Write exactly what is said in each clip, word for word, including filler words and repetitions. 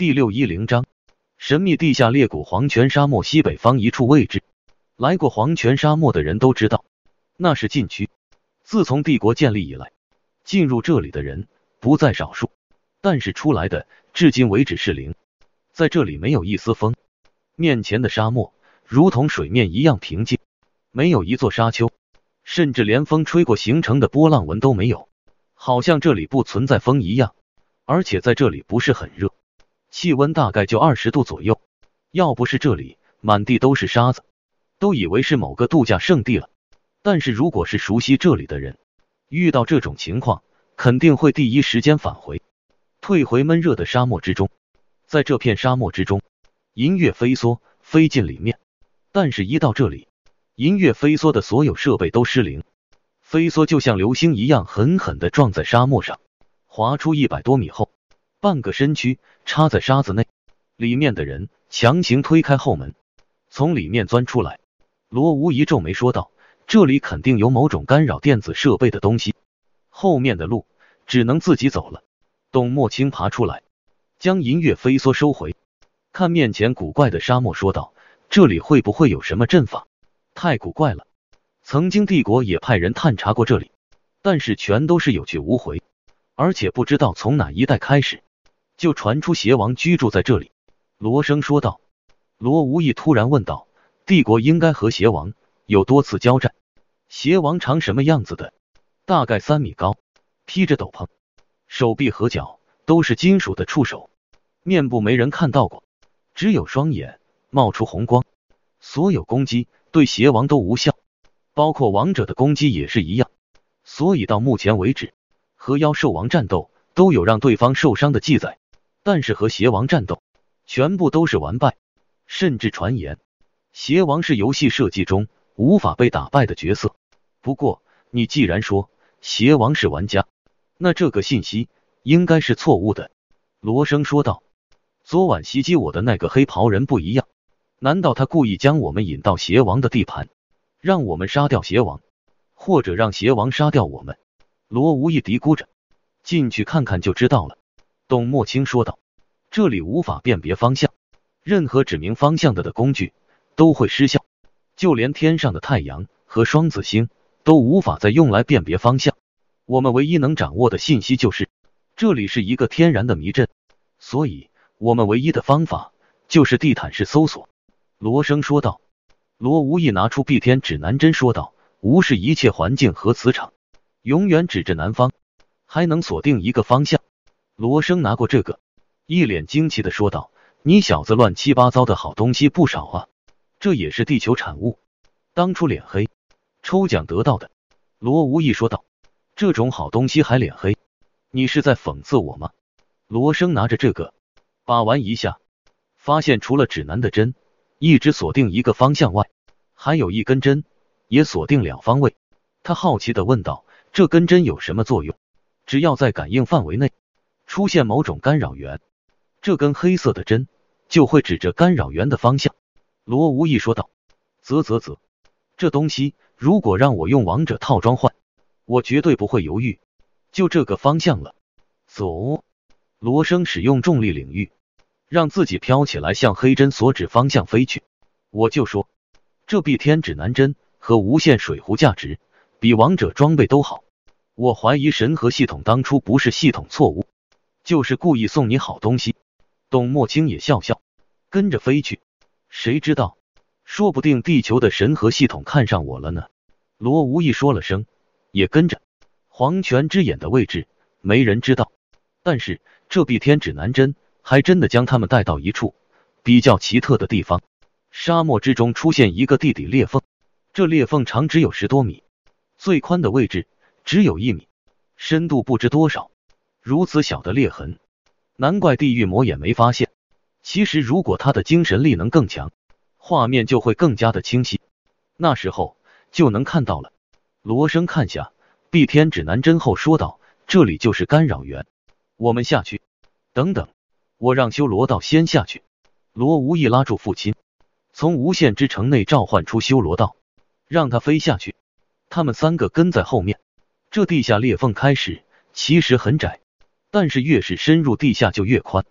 第六一零章，神秘地下裂谷黄泉沙漠西北方一处位置。来过黄泉沙漠的人都知道，那是禁区。自从帝国建立以来，进入这里的人不在少数，但是出来的至今为止是零。在这里没有一丝风，面前的沙漠如同水面一样平静，没有一座沙丘，甚至连风吹过形成的波浪纹都没有，好像这里不存在风一样。而且在这里不是很热，气温大概就二十度左右。要不是这里满地都是沙子，都以为是某个度假胜地了。但是如果是熟悉这里的人，遇到这种情况肯定会第一时间返回，退回闷热的沙漠之中。在这片沙漠之中，银月飞梭飞进里面，但是一到这里，银月飞梭的所有设备都失灵，飞梭就像流星一样狠狠地撞在沙漠上，滑出一百多米后，半个身躯插在沙子内。里面的人强行推开后门，从里面钻出来。罗无疑皱眉说道，这里肯定有某种干扰电子设备的东西，后面的路只能自己走了。董墨清爬出来，将银月飞梭收回，看面前古怪的沙漠说道，这里会不会有什么阵法？太古怪了，曾经帝国也派人探查过这里，但是全都是有去无回，而且不知道从哪一代开始就传出邪王居住在这里。罗生说道。罗无意突然问道，帝国应该和邪王有多次交战，邪王长什么样子的？大概三米高，披着斗篷，手臂和脚都是金属的触手，面部没人看到过，只有双眼冒出红光，所有攻击对邪王都无效，包括王者的攻击也是一样。所以到目前为止，和妖兽王战斗都有让对方受伤的记载，但是和邪王战斗全部都是完败，甚至传言邪王是游戏设计中无法被打败的角色。不过你既然说邪王是玩家，那这个信息应该是错误的。罗生说道，昨晚袭击我的那个黑袍人不一样，难道他故意将我们引到邪王的地盘，让我们杀掉邪王，或者让邪王杀掉我们？罗无意嘀咕着，进去看看就知道了。董墨清说道，这里无法辨别方向，任何指明方向的的工具都会失效，就连天上的太阳和双子星都无法再用来辨别方向。我们唯一能掌握的信息就是这里是一个天然的迷阵，所以我们唯一的方法就是地毯式搜索。罗生说道。罗无意拿出碧天指南针说道，无视一切环境和磁场，永远指着南方，还能锁定一个方向。罗生拿过这个，一脸惊奇的说道，你小子乱七八糟的好东西不少啊，这也是地球产物，当初脸黑抽奖得到的。罗无意说道，这种好东西还脸黑，你是在讽刺我吗？罗生拿着这个把玩一下，发现除了指南的针一直锁定一个方向外，还有一根针也锁定两方位。他好奇的问道，这根针有什么作用？只要在感应范围内出现某种干扰源，这根黑色的针就会指着干扰源的方向。罗无意说道，啧啧啧，这东西如果让我用王者套装换，我绝对不会犹豫，就这个方向了。走。罗生使用重力领域，让自己飘起来向黑针所指方向飞去。我就说，这碧天指南针和无限水壶价值比王者装备都好，我怀疑神河系统当初不是系统错误，就是故意送你好东西。董墨清也笑笑，跟着飞去。谁知道，说不定地球的神河系统看上我了呢。罗无意说了声，也跟着。黄泉之眼的位置没人知道，但是这碧天指南针还真的将他们带到一处比较奇特的地方。沙漠之中出现一个地底裂缝，这裂缝长只有十多米，最宽的位置只有一米，深度不知多少。如此小的裂痕，难怪地狱魔眼没发现。其实如果他的精神力能更强，画面就会更加的清晰，那时候就能看到了。罗生看下碧天指南针后说道，这里就是干扰源，我们下去。等等，我让修罗道先下去。罗无意拉住父亲，从无限之城内召唤出修罗道，让他飞下去，他们三个跟在后面。这地下裂缝开始其实很窄，但是越是深入地下就越宽，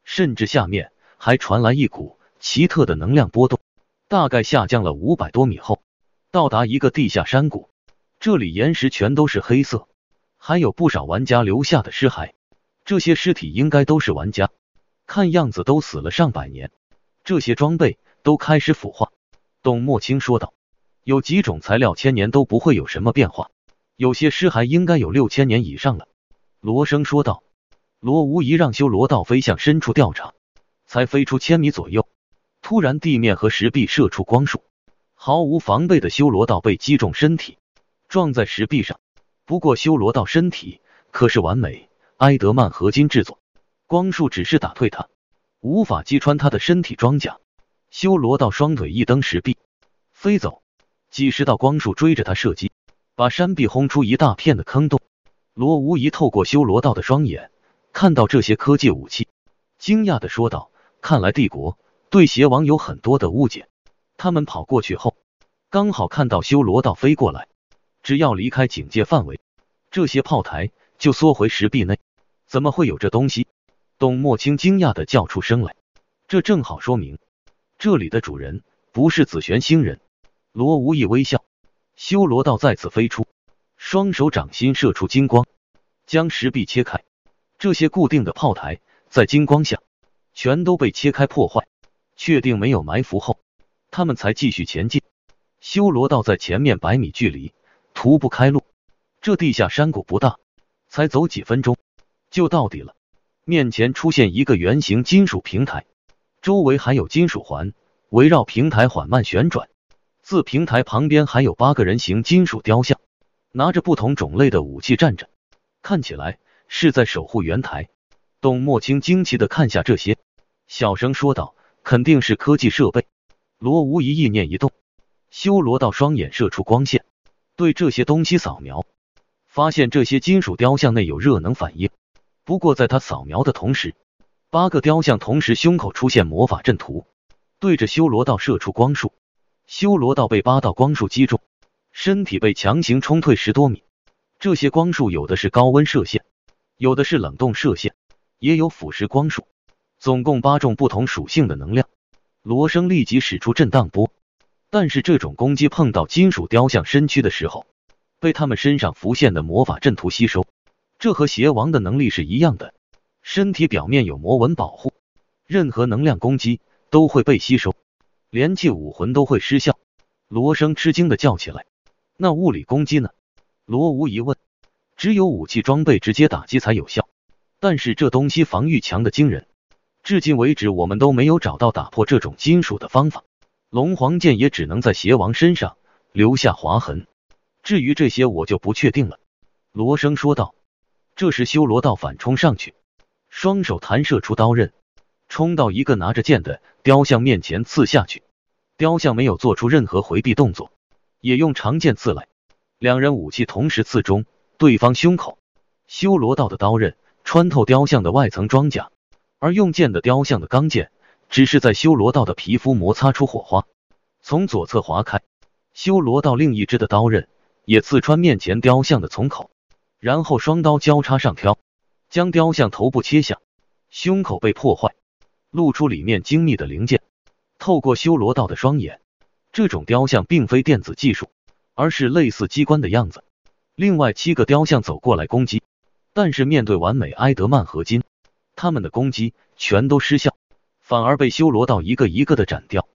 甚至下面还传来一股奇特的能量波动，大概下降了五百多米后，到达一个地下山谷。这里岩石全都是黑色，还有不少玩家留下的尸骸，这些尸体应该都是玩家，看样子都死了上百年，这些装备都开始腐化。董墨清说道，有几种材料千年都不会有什么变化，有些尸骸应该有六千年以上了。罗生说道。罗无疑让修罗道飞向深处调查，才飞出千米左右，突然地面和石壁射出光束，毫无防备的修罗道被击中身体，撞在石壁上。不过修罗道身体可是完美埃德曼合金制作，光束只是打退他，无法击穿他的身体装甲。修罗道双腿一蹬石壁飞走，几十道光束追着他射击，把山壁轰出一大片的坑洞。罗无疑透过修罗道的双眼看到这些科技武器，惊讶地说道，看来帝国对邪王有很多的误解。他们跑过去后，刚好看到修罗道飞过来，只要离开警戒范围，这些炮台就缩回石壁内。怎么会有这东西？董墨清惊讶地叫出声来，这正好说明这里的主人不是紫玄星人。罗无意微笑，修罗道再次飞出，双手掌心射出金光，将石壁切开。这些固定的炮台在金光下全都被切开破坏，确定没有埋伏后，他们才继续前进。修罗道在前面百米距离徒步开路，这地下山谷不大，才走几分钟就到底了。面前出现一个圆形金属平台，周围还有金属环围绕平台缓慢旋转。自平台旁边还有八个人形金属雕像，拿着不同种类的武器站着，看起来是在守护圆台。董墨清惊奇地看下这些，小声说道，肯定是科技设备。罗无疑意念一动，修罗道双眼射出光线，对这些东西扫描，发现这些金属雕像内有热能反应。不过在他扫描的同时，八个雕像同时胸口出现魔法阵图，对着修罗道射出光束。修罗道被八道光束击中，身体被强行冲退十多米。这些光束有的是高温射线，有的是冷冻射线，也有腐蚀光束，总共八种不同属性的能量。罗生立即使出震荡波，但是这种攻击碰到金属雕像身躯的时候，被他们身上浮现的魔法阵图吸收。这和邪王的能力是一样的，身体表面有魔纹保护，任何能量攻击都会被吸收，连气武魂都会失效。罗生吃惊的叫起来，那物理攻击呢？罗无疑问。只有武器装备直接打击才有效，但是这东西防御强的惊人，至今为止我们都没有找到打破这种金属的方法。龙皇剑也只能在邪王身上留下划痕，至于这些我就不确定了。罗生说道。这时修罗道反冲上去，双手弹射出刀刃，冲到一个拿着剑的雕像面前刺下去。雕像没有做出任何回避动作，也用长剑刺来，两人武器同时刺中对方胸口。修罗道的刀刃穿透雕像的外层装甲，而用剑的雕像的钢剑只是在修罗道的皮肤摩擦出火花，从左侧划开。修罗道另一只的刀刃也刺穿面前雕像的从口，然后双刀交叉上挑，将雕像头部切下，胸口被破坏，露出里面精密的零件。透过修罗道的双眼，这种雕像并非电子技术，而是类似机关的样子。另外七个雕像走过来攻击，但是面对完美埃德曼合金，他们的攻击全都失效，反而被修罗道一个一个的斩掉。